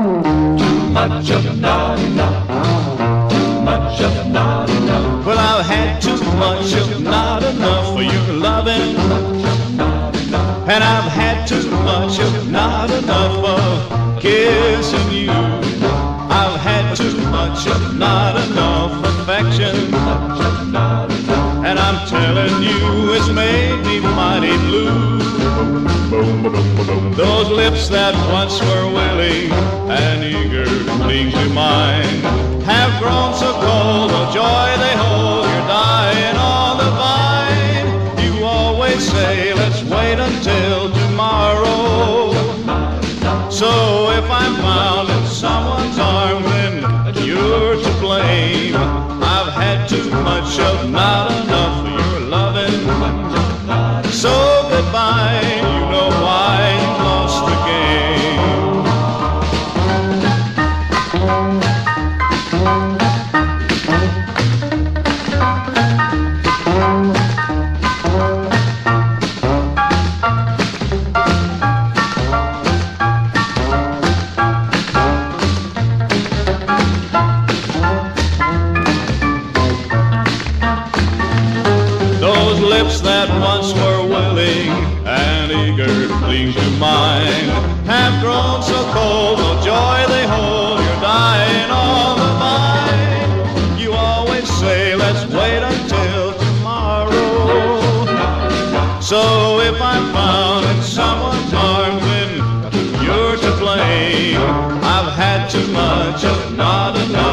Too much of not enough. Too much of not enough. Well, I've had too much of not enough for your loving. And I've had too much of not enough of kissing you. I've had too much of not enough affection. And I'm telling you, it's made me mighty blue. Those lips that once were willing and eager to cling to mine have grown so cold, the joy they hold, you're dying on the vine. You always say, let's wait until tomorrow. So if I'm found in someone's arms, then you're to blame. I've had too much of not enough for your loving. So goodbye, you know why you've lost the game. Those lips that once were willing and eager to cling to mine have grown so cold, no joy they hold, you're dying on the vine. You always say, let's wait until tomorrow. So if I'm found in someone's arms, then you're to blame. I've had too much of not enough.